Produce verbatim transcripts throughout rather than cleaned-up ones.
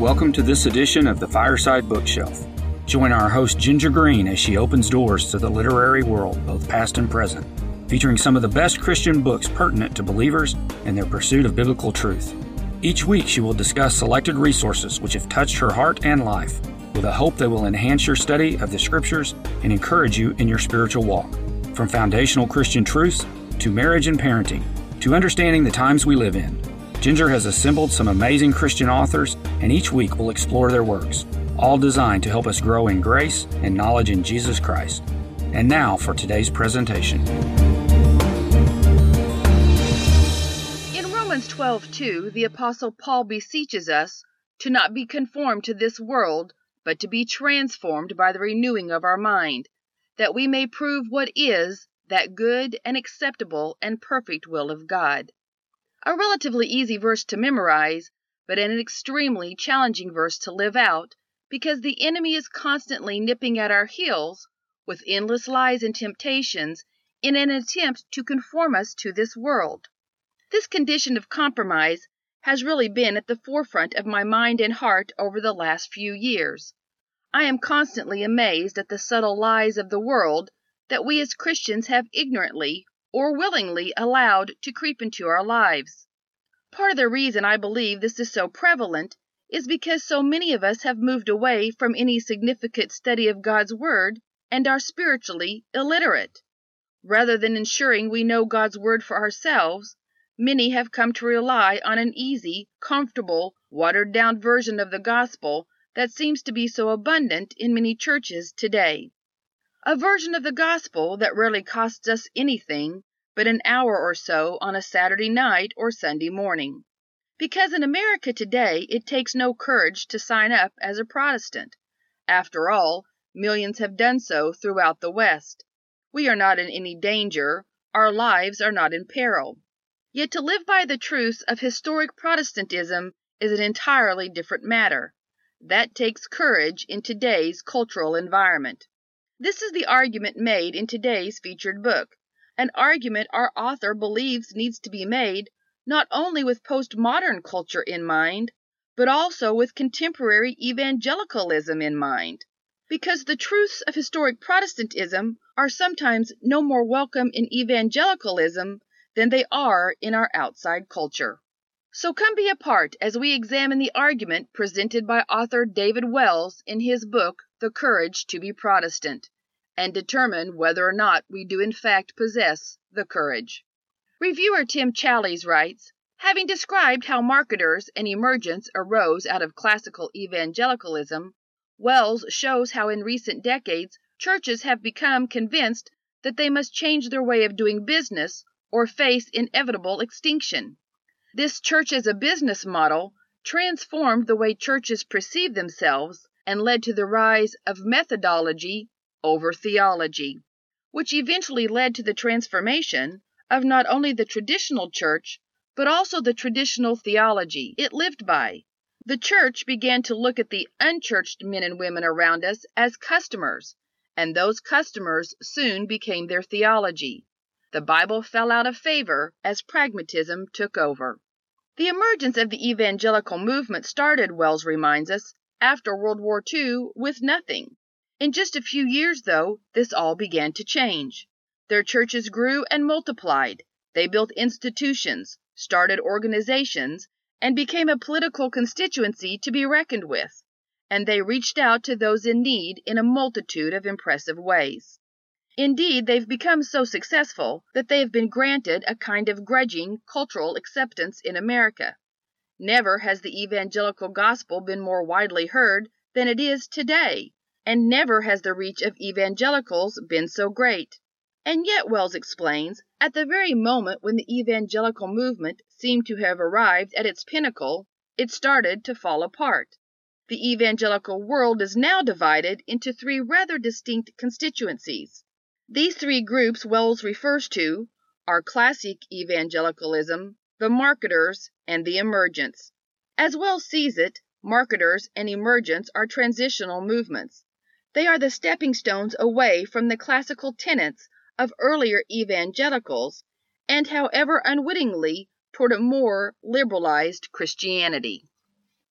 Welcome to this edition of the Fireside Bookshelf. Join our host Ginger Green as she opens doors to the literary world, both past and present, featuring some of the best Christian books pertinent to believers and their pursuit of biblical truth. Each week she will discuss selected resources which have touched her heart and life, with a hope they will enhance your study of the Scriptures and encourage you in your spiritual walk. From foundational Christian truths to marriage and parenting, to understanding the times we live in, Ginger has assembled some amazing Christian authors, and each week we'll explore their works, all designed to help us grow in grace and knowledge in Jesus Christ. And now for today's presentation. In Romans twelve two, the Apostle Paul beseeches us to not be conformed to this world, but to be transformed by the renewing of our mind, that we may prove what is that good and acceptable and perfect will of God. A relatively easy verse to memorize, but an extremely challenging verse to live out, because the enemy is constantly nipping at our heels with endless lies and temptations in an attempt to conform us to this world. This condition of compromise has really been at the forefront of my mind and heart over the last few years. I am constantly amazed at the subtle lies of the world that we as Christians have ignorantly or willingly allowed to creep into our lives. Part of the reason I believe this is so prevalent is because so many of us have moved away from any significant study of God's Word and are spiritually illiterate. Rather than ensuring we know God's Word for ourselves, many have come to rely on an easy, comfortable, watered-down version of the gospel that seems to be so abundant in many churches today. A version of the gospel that rarely costs us anything but an hour or so on a Saturday night or Sunday morning. Because in America today, it takes no courage to sign up as a Protestant. After all, millions have done so throughout the West. We are not in any danger. Our lives are not in peril. Yet to live by the truths of historic Protestantism is an entirely different matter. That takes courage in today's cultural environment. This is the argument made in today's featured book, an argument our author believes needs to be made not only with postmodern culture in mind, but also with contemporary evangelicalism in mind, because the truths of historic Protestantism are sometimes no more welcome in evangelicalism than they are in our outside culture. So come be a part as we examine the argument presented by author David Wells in his book, The Courage to be Protestant, and determine whether or not we do in fact possess the courage. Reviewer Tim Challies writes, having described how marketers and emergents arose out of classical evangelicalism, Wells shows how in recent decades churches have become convinced that they must change their way of doing business or face inevitable extinction. This church as a business model transformed the way churches perceive themselves and led to the rise of methodology over theology, which eventually led to the transformation of not only the traditional church, but also the traditional theology it lived by. The church began to look at the unchurched men and women around us as customers, and those customers soon became their theology. The Bible fell out of favor as pragmatism took over. The emergence of the evangelical movement started, Wells reminds us, after World War Two with nothing. In just a few years, though, this all began to change. Their churches grew and multiplied. They built institutions, started organizations, and became a political constituency to be reckoned with. And they reached out to those in need in a multitude of impressive ways. Indeed, they've become so successful that they have been granted a kind of grudging cultural acceptance in America. Never has the evangelical gospel been more widely heard than it is today, and never has the reach of evangelicals been so great. And yet, Wells explains, at the very moment when the evangelical movement seemed to have arrived at its pinnacle, it started to fall apart. The evangelical world is now divided into three rather distinct constituencies. These three groups Wells refers to are classic evangelicalism, the marketers, and the emergents. As Wells sees it, marketers and emergents are transitional movements. They are the stepping stones away from the classical tenets of earlier evangelicals and, however unwittingly, toward a more liberalized Christianity.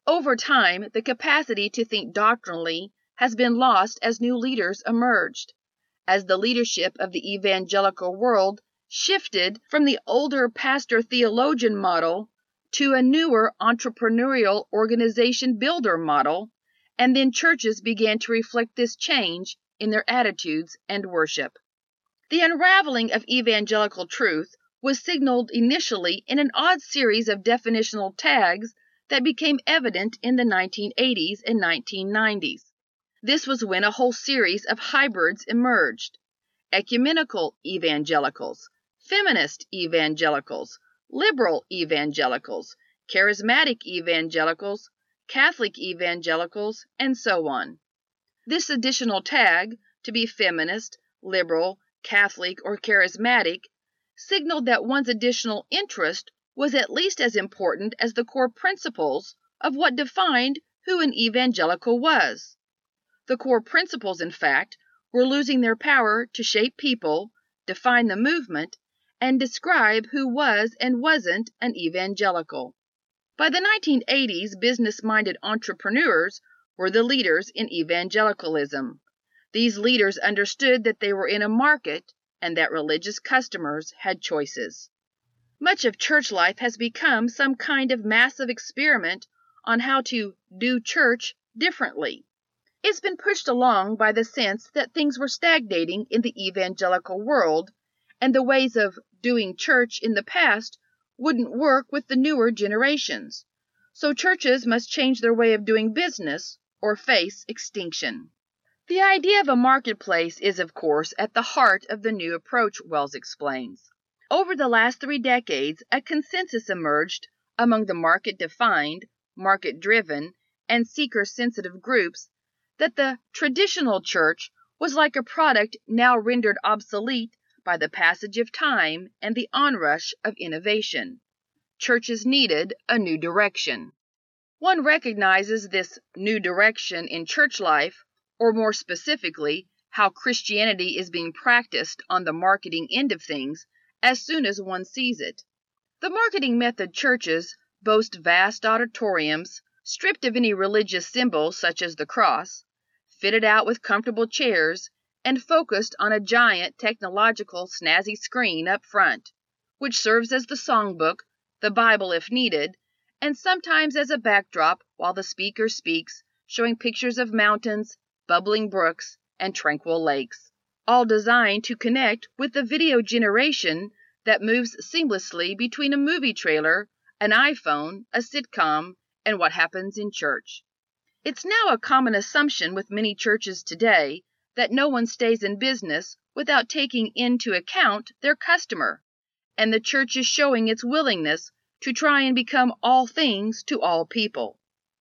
Over time, the capacity to think doctrinally has been lost as new leaders emerged, as the leadership of the evangelical world shifted from the older pastor-theologian model to a newer entrepreneurial organization builder model, and then churches began to reflect this change in their attitudes and worship. The unraveling of evangelical truth was signaled initially in an odd series of definitional tags that became evident in the nineteen eighties and nineteen nineties. This was when a whole series of hybrids emerged: ecumenical evangelicals, feminist evangelicals, liberal evangelicals, charismatic evangelicals, Catholic evangelicals, and so on. This additional tag, to be feminist, liberal, Catholic, or charismatic, signaled that one's additional interest was at least as important as the core principles of what defined who an evangelical was. The core principles, in fact, were losing their power to shape people, define the movement, and describe who was and wasn't an evangelical. By the nineteen eighties, business-minded entrepreneurs were the leaders in evangelicalism. These leaders understood that they were in a market and that religious customers had choices. Much of church life has become some kind of massive experiment on how to do church differently. It's been pushed along by the sense that things were stagnating in the evangelical world, and the ways of doing church in the past wouldn't work with the newer generations. So churches must change their way of doing business or face extinction. The idea of a marketplace is, of course, at the heart of the new approach, Wells explains. Over the last three decades, a consensus emerged among the market-defined, market-driven, and seeker-sensitive groups that the traditional church was like a product now rendered obsolete by the passage of time and the onrush of innovation. Churches needed a new direction. One recognizes this new direction in church life, or more specifically, how Christianity is being practiced on the marketing end of things, as soon as one sees it. The marketing method churches boast vast auditoriums, stripped of any religious symbols such as the cross, fitted out with comfortable chairs, and focused on a giant technological snazzy screen up front, which serves as the songbook, the Bible if needed, and sometimes as a backdrop while the speaker speaks, showing pictures of mountains, bubbling brooks, and tranquil lakes, all designed to connect with the video generation that moves seamlessly between a movie trailer, an iPhone, a sitcom, and what happens in church. It's now a common assumption with many churches today that no one stays in business without taking into account their customer, and the church is showing its willingness to try and become all things to all people.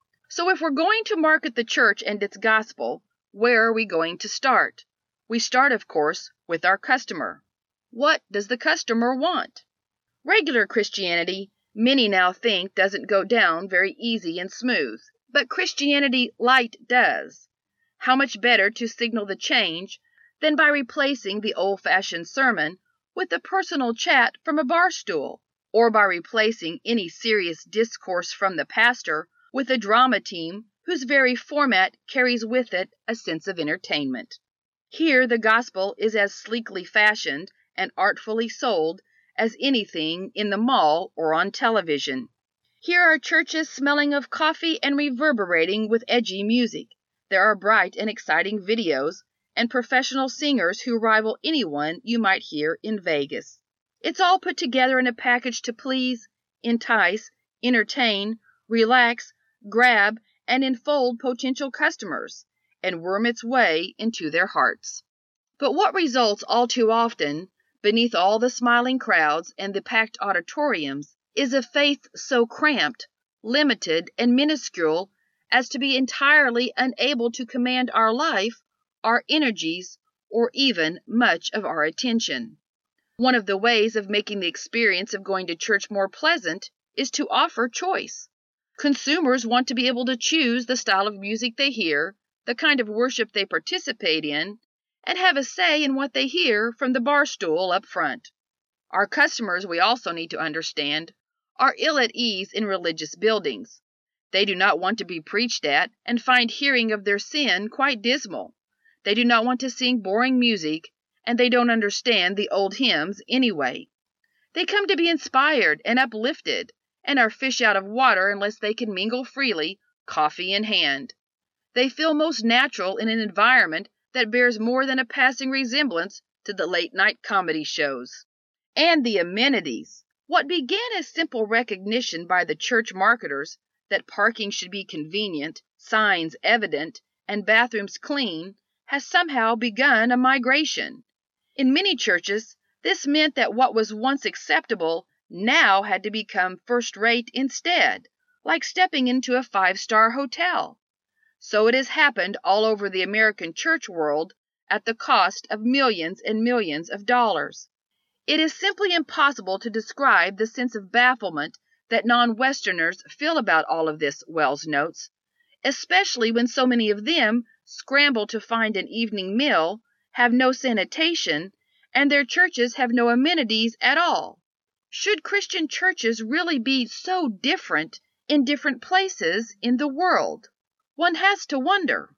So if we're going to market the church and its gospel, where are we going to start? We start, of course, with our customer. What does the customer want? Regular Christianity, many now think, doesn't go down very easy and smooth, but Christianity Light does. How much better to signal the change than by replacing the old-fashioned sermon with a personal chat from a bar stool, or by replacing any serious discourse from the pastor with a drama team whose very format carries with it a sense of entertainment. Here the gospel is as sleekly fashioned and artfully sold as anything in the mall or on television. Here are churches smelling of coffee and reverberating with edgy music. There are bright and exciting videos and professional singers who rival anyone you might hear in Vegas. It's all put together in a package to please, entice, entertain, relax, grab, and enfold potential customers, and worm its way into their hearts. But what results all too often, beneath all the smiling crowds and the packed auditoriums, is a faith so cramped, limited, and minuscule as to be entirely unable to command our life, our energies, or even much of our attention. One of the ways of making the experience of going to church more pleasant is to offer choice. Consumers want to be able to choose the style of music they hear, the kind of worship they participate in, and have a say in what they hear from the bar stool up front. Our customers, we also need to understand, are ill at ease in religious buildings. They do not want to be preached at, and find hearing of their sin quite dismal. They do not want to sing boring music, and they don't understand the old hymns anyway. They come to be inspired and uplifted, and are fish out of water unless they can mingle freely, coffee in hand. They feel most natural in an environment that bears more than a passing resemblance to the late-night comedy shows. And the amenities. What began as simple recognition by the church marketers that parking should be convenient, signs evident, and bathrooms clean, has somehow begun a migration. In many churches, this meant that what was once acceptable now had to become first-rate instead, like stepping into a five-star hotel. So it has happened all over the American church world at the cost of millions and millions of dollars. It is simply impossible to describe the sense of bafflement that non-Westerners feel about all of this, Wells notes, especially when so many of them scramble to find an evening meal, have no sanitation, and their churches have no amenities at all. Should Christian churches really be so different in different places in the world? One has to wonder.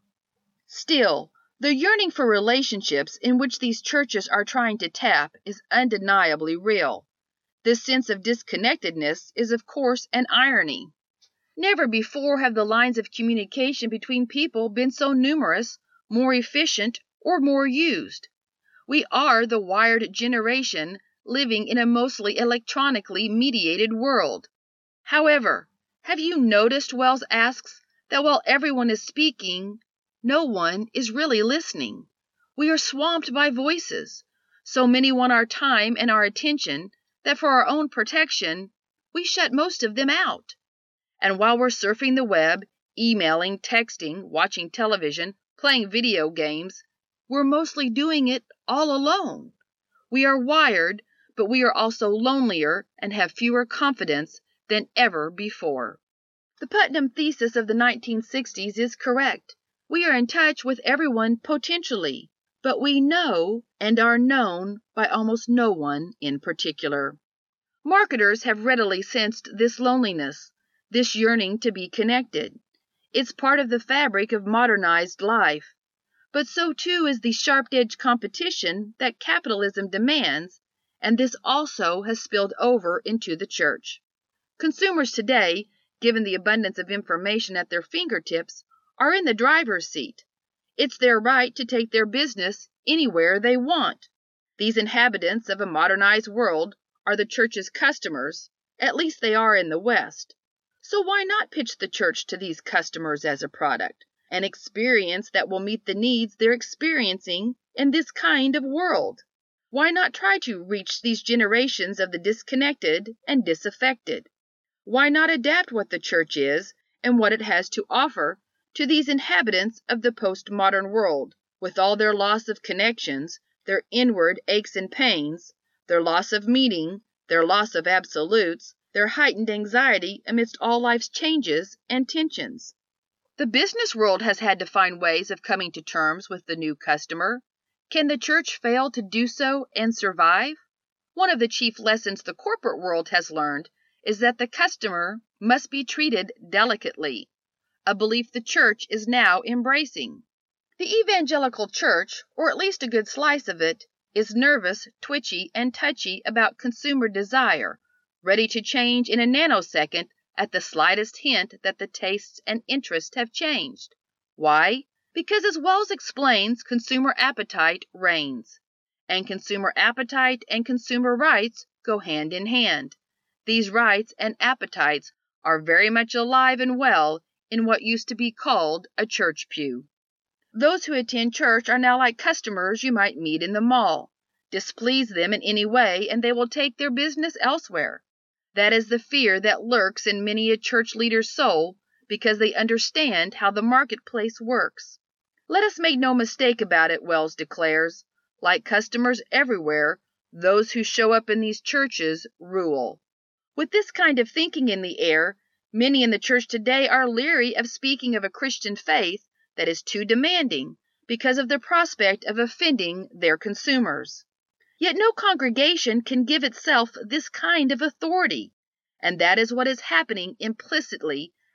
Still, the yearning for relationships in which these churches are trying to tap is undeniably real. This sense of disconnectedness is, of course, an irony. Never before have the lines of communication between people been so numerous, more efficient, or more used. We are the wired generation living in a mostly electronically mediated world. However, have you noticed, Wells asks, that while everyone is speaking, no one is really listening? We are swamped by voices. So many want our time and our attention that for our own protection, we shut most of them out. And while we're surfing the web, emailing, texting, watching television, playing video games, we're mostly doing it all alone. We are wired, but we are also lonelier and have fewer confidence than ever before. The Putnam thesis of the nineteen sixties is correct. We are in touch with everyone potentially, but we know and are known by almost no one in particular. Marketers have readily sensed this loneliness, this yearning to be connected. It's part of the fabric of modernized life. But so too is the sharp-edged competition that capitalism demands, and this also has spilled over into the church. Consumers today, given the abundance of information at their fingertips, are in the driver's seat. It's their right to take their business anywhere they want. These inhabitants of a modernized world are the church's customers, at least they are in the West. So why not pitch the church to these customers as a product, an experience that will meet the needs they're experiencing in this kind of world? Why not try to reach these generations of the disconnected and disaffected? Why not adapt what the church is and what it has to offer to these inhabitants of the postmodern world, with all their loss of connections, their inward aches and pains, their loss of meaning, their loss of absolutes, their heightened anxiety amidst all life's changes and tensions? The business world has had to find ways of coming to terms with the new customer. Can the church fail to do so and survive? One of the chief lessons the corporate world has learned is that the customer must be treated delicately, a belief the church is now embracing. The evangelical church, or at least a good slice of it, is nervous, twitchy, and touchy about consumer desire, ready to change in a nanosecond at the slightest hint that the tastes and interests have changed. Why? Because, as Wells explains, consumer appetite reigns. And consumer appetite and consumer rights go hand in hand. These rights and appetites are very much alive and well in what used to be called a church pew. Those who attend church are now like customers you might meet in the mall. Displease them in any way, and they will take their business elsewhere. That is the fear that lurks in many a church leader's soul, because they understand how the marketplace works. Let us make no mistake about it, Wells declares. Like customers everywhere, those who show up in these churches rule. With this kind of thinking in the air, many in the church today are leery of speaking of a Christian faith that is too demanding because of the prospect of offending their consumers. Yet no congregation can give itself this kind of authority, and that is what is happening implicitly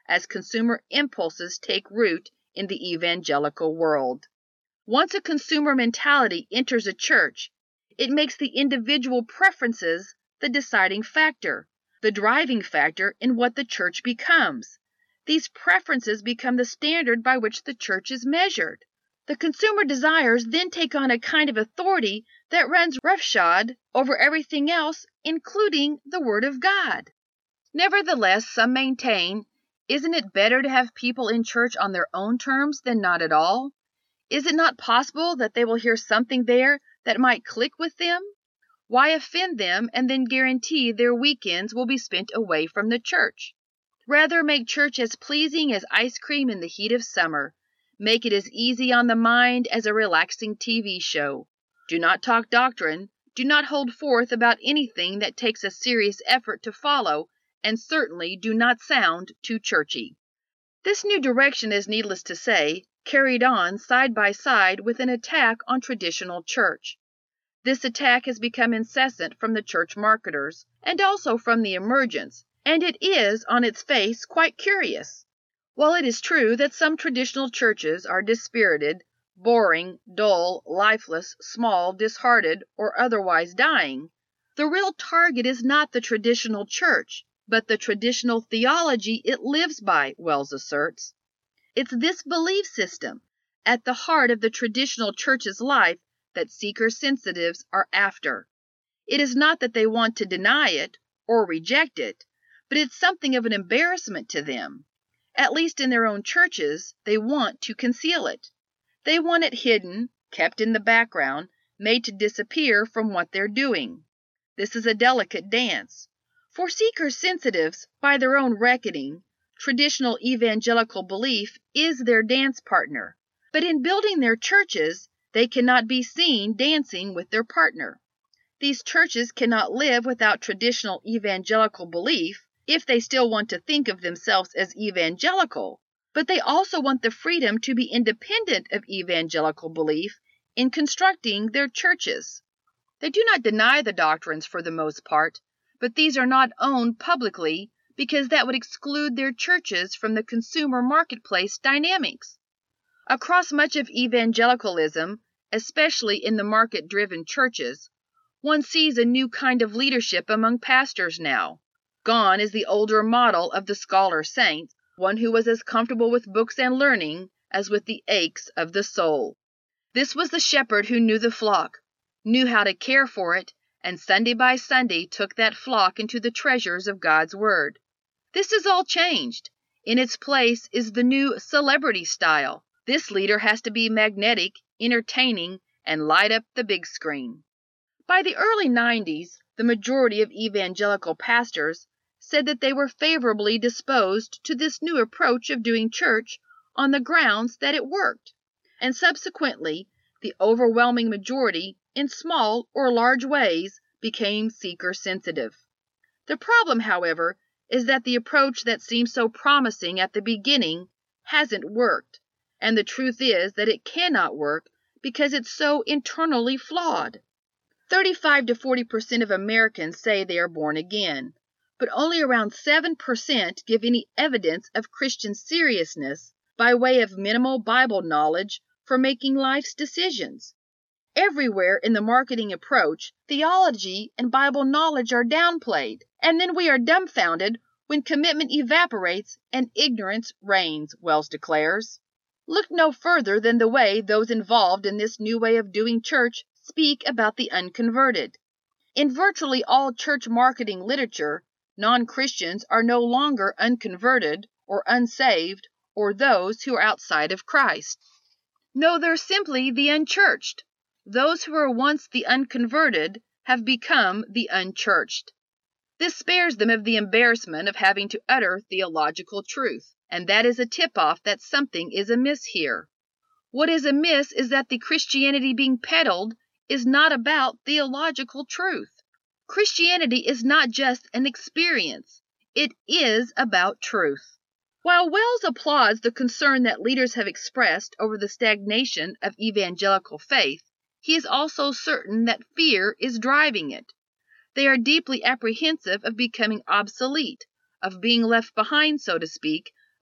as consumer impulses take root in the evangelical world. Once a consumer mentality enters a church, it makes the individual preferences the deciding factor, the driving factor in what the church becomes. These preferences become the standard by which the church is measured. The consumer desires then take on a kind of authority that runs roughshod over everything else, including the Word of God. Nevertheless, some maintain, isn't it better to have people in church on their own terms than not at all? Is it not possible that they will hear something there that might click with them? Why offend them and then guarantee their weekends will be spent away from the church? Rather make church as pleasing as ice cream in the heat of summer. Make it as easy on the mind as a relaxing T V show. Do not talk doctrine. Do not hold forth about anything that takes a serious effort to follow, and certainly do not sound too churchy. This new direction is, needless to say, carried on side by side with an attack on traditional church. This attack has become incessant from the church marketers, and also from the emergents, and it is, on its face, quite curious. While it is true that some traditional churches are dispirited, boring, dull, lifeless, small, disheartened, or otherwise dying, the real target is not the traditional church, but the traditional theology it lives by, Wells asserts. It's this belief system, at the heart of the traditional church's life, that seeker-sensitives are after. It is not that they want to deny it or reject it, but it's something of an embarrassment to them. At least in their own churches, they want to conceal it. They want it hidden, kept in the background, made to disappear from what they're doing. This is a delicate dance. For seeker-sensitives, by their own reckoning, traditional evangelical belief is their dance partner. But in building their churches, they cannot be seen dancing with their partner. These churches cannot live without traditional evangelical belief if they still want to think of themselves as evangelical, but they also want the freedom to be independent of evangelical belief in constructing their churches. They do not deny the doctrines for the most part, but these are not owned publicly because that would exclude their churches from the consumer marketplace dynamics. Across much of evangelicalism, especially in the market-driven churches, one sees a new kind of leadership among pastors now. Gone is the older model of the scholar saint, one who was as comfortable with books and learning as with the aches of the soul. This was the shepherd who knew the flock, knew how to care for it, and Sunday by Sunday took that flock into the treasures of God's Word. This is all changed. In its place is the new celebrity style. This leader has to be magnetic, entertaining, and light up the big screen. By the early nineties, the majority of evangelical pastors said that they were favorably disposed to this new approach of doing church on the grounds that it worked, and subsequently the overwhelming majority, in small or large ways, became seeker-sensitive. The problem, however, is that the approach that seemed so promising at the beginning hasn't worked, and the truth is that it cannot work because it's so internally flawed. thirty-five to forty percent of Americans say they are born again, but only around seven percent give any evidence of Christian seriousness by way of minimal Bible knowledge for making life's decisions. Everywhere in the marketing approach, theology and Bible knowledge are downplayed, and then we are dumbfounded when commitment evaporates and ignorance reigns, Wells declares. Look no further than the way those involved in this new way of doing church speak about the unconverted. In virtually all church marketing literature, non-Christians are no longer unconverted or unsaved or those who are outside of Christ. No, they're simply the unchurched. Those who were once the unconverted have become the unchurched. This spares them of the embarrassment of having to utter theological truth, and that is a tip-off that something is amiss here. What is amiss is that the Christianity being peddled is not about theological truth. Christianity is not just an experience. It is about truth. While Wells applauds the concern that leaders have expressed over the stagnation of evangelical faith, he is also certain that fear is driving it. They are deeply apprehensive of becoming obsolete, of being left behind, so to speak,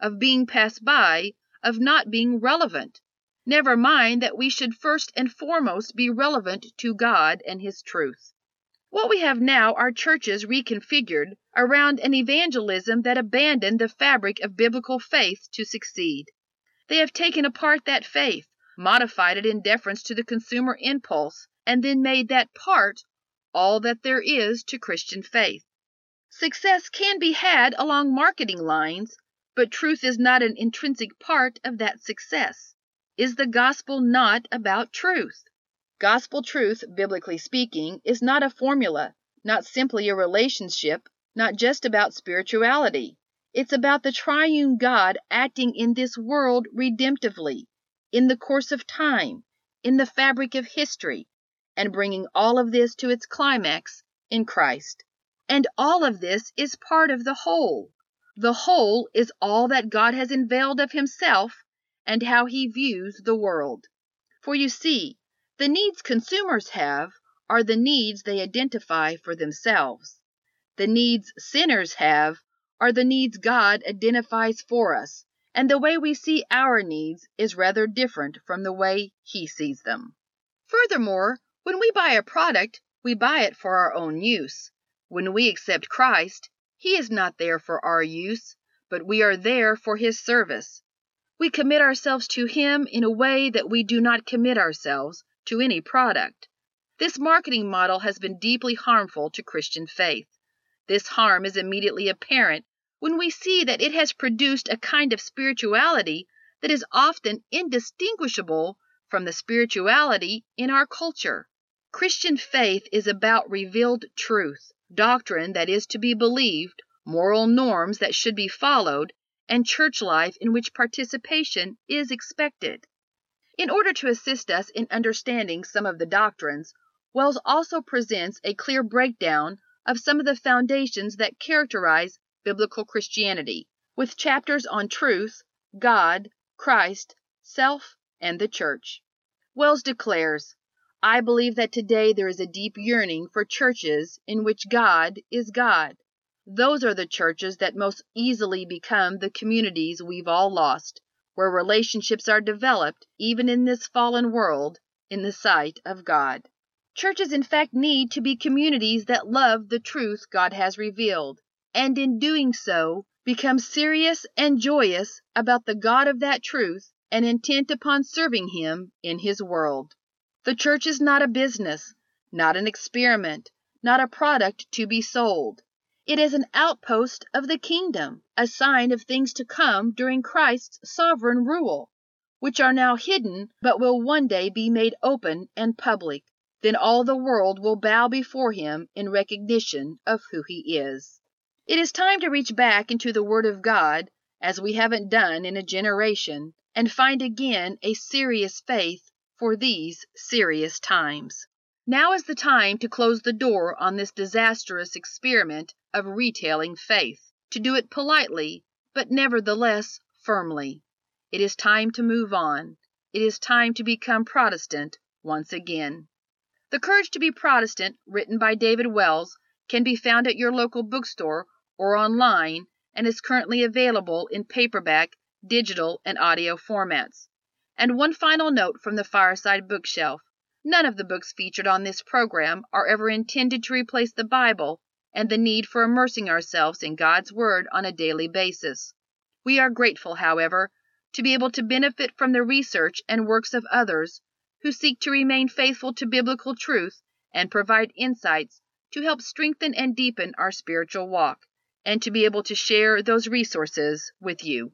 of being passed by, of not being relevant. Never mind that we should first and foremost be relevant to God and His truth. What we have now are churches reconfigured around an evangelism that abandoned the fabric of biblical faith to succeed. They have taken apart that faith, modified it in deference to the consumer impulse, and then made that part all that there is to Christian faith. Success can be had along marketing lines, but truth is not an intrinsic part of that success. Is the gospel not about truth? Gospel truth, biblically speaking, is not a formula, not simply a relationship, not just about spirituality. It's about the triune God acting in this world redemptively, in the course of time, in the fabric of history, and bringing all of this to its climax in Christ. And all of this is part of the whole. The whole is all that God has unveiled of Himself and how He views the world. For you see, the needs consumers have are the needs they identify for themselves. The needs sinners have are the needs God identifies for us, and the way we see our needs is rather different from the way He sees them. Furthermore, when we buy a product, we buy it for our own use. When we accept Christ, He is not there for our use, but we are there for His service. We commit ourselves to Him in a way that we do not commit ourselves to any product. This marketing model has been deeply harmful to Christian faith. This harm is immediately apparent when we see that it has produced a kind of spirituality that is often indistinguishable from the spirituality in our culture. Christian faith is about revealed truth, doctrine that is to be believed, moral norms that should be followed, and church life in which participation is expected. In order to assist us in understanding some of the doctrines, Wells also presents a clear breakdown of some of the foundations that characterize biblical Christianity, with chapters on truth, God, Christ, self, and the church. Wells declares, "I believe that today there is a deep yearning for churches in which God is God. Those are the churches that most easily become the communities we've all lost, where relationships are developed, even in this fallen world, in the sight of God." Churches, in fact, need to be communities that love the truth God has revealed, and in doing so, become serious and joyous about the God of that truth and intent upon serving Him in His world. The church is not a business, not an experiment, not a product to be sold. It is an outpost of the kingdom, a sign of things to come during Christ's sovereign rule, which are now hidden but will one day be made open and public. Then all the world will bow before Him in recognition of who He is. It is time to reach back into the Word of God, as we haven't done in a generation, and find again a serious faith for these serious times. Now is the time to close the door on this disastrous experiment of retailing faith, to do it politely, but nevertheless firmly. It is time to move on. It is time to become Protestant once again. The Courage to be Protestant, written by David Wells, can be found at your local bookstore or online, and is currently available in paperback, digital, and audio formats. And one final note from the Fireside Bookshelf. None of the books featured on this program are ever intended to replace the Bible and the need for immersing ourselves in God's Word on a daily basis. We are grateful, however, to be able to benefit from the research and works of others who seek to remain faithful to biblical truth and provide insights to help strengthen and deepen our spiritual walk, and to be able to share those resources with you.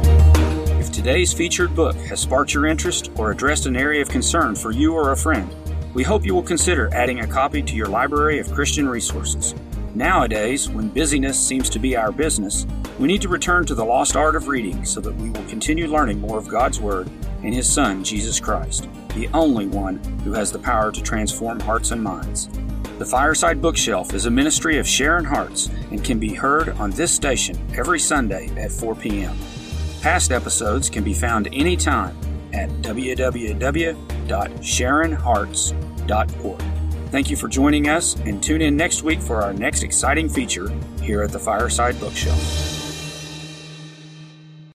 If today's featured book has sparked your interest or addressed an area of concern for you or a friend, we hope you will consider adding a copy to your library of Christian resources. Nowadays, when busyness seems to be our business, we need to return to the lost art of reading so that we will continue learning more of God's Word and His Son, Jesus Christ, the only one who has the power to transform hearts and minds. The Fireside Bookshelf is a ministry of Sharon Hearts and can be heard on this station every Sunday at four p.m. Past episodes can be found anytime at w w w dot sharon hearts dot org. Thank you for joining us, and tune in next week for our next exciting feature here at the Fireside Bookshelf.